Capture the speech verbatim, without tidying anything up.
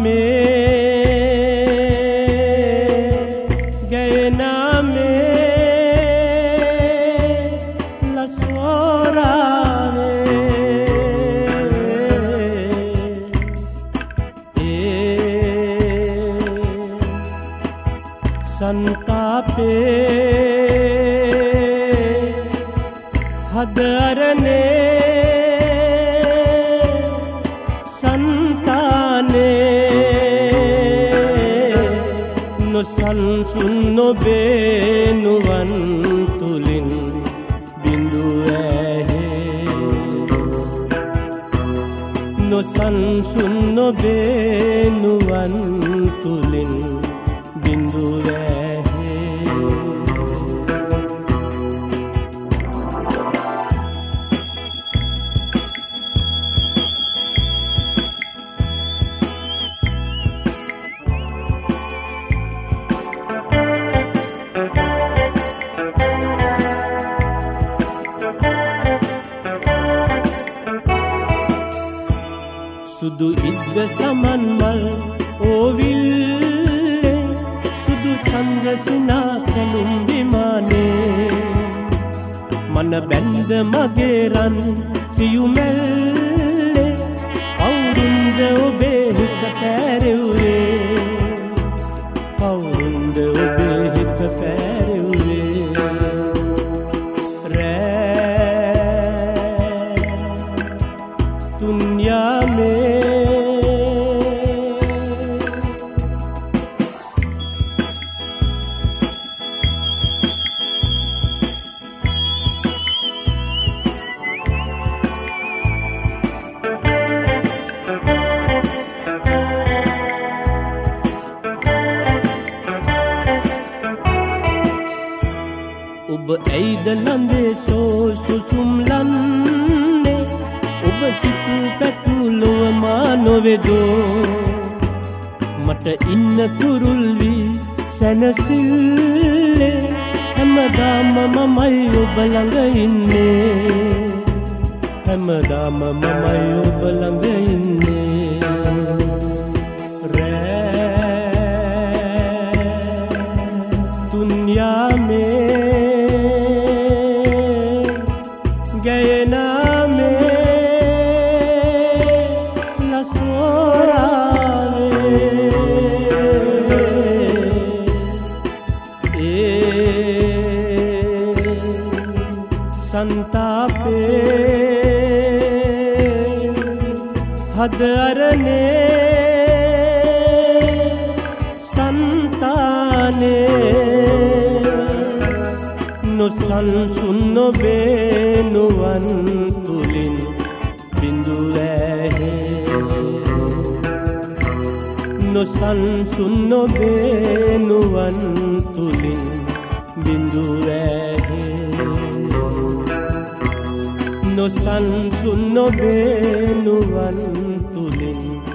संतापे हदरने संताने नुसंसुन बेनुवंतुलिन बिंदु है नुसंसुन बेनुवंतुलिन बिंदु है සුදු ඉද්ද සමන්මල් ඕවිල්ලේ සුදු චන්ද්‍රසිනා කලුම් විමානේ මන බැන්ද මගේ රන් සියුමැල්ලේ කවුරුන්ද ඔබේ හිත පැරෙව්වේ කවුරුන්ද ඔබේ හිත පැරෙව්වේ රෑ दुनिया में ඔබ ඇයිද ලඳේ සෝ සුසුම් ලන්නේ ඔබ සිතු පැතු ලොව මා නොවේදෝ මට ඉන්න කුරුල් වී සැනසෙල්ලේ හැමදාම මමයි ඔබ ළඟ ඉන්නේ හැමදාම මමයි ඔබ ළඟ ඉන්නේ රෑ दुनिया में गए ना संतापे हदरने संताने नुसंसुन बेनुवंतुलिन बिंदु है नुसंसुन बेनुवंतुलिन बिंदु है नुसंसुन बेनुवंतुलिन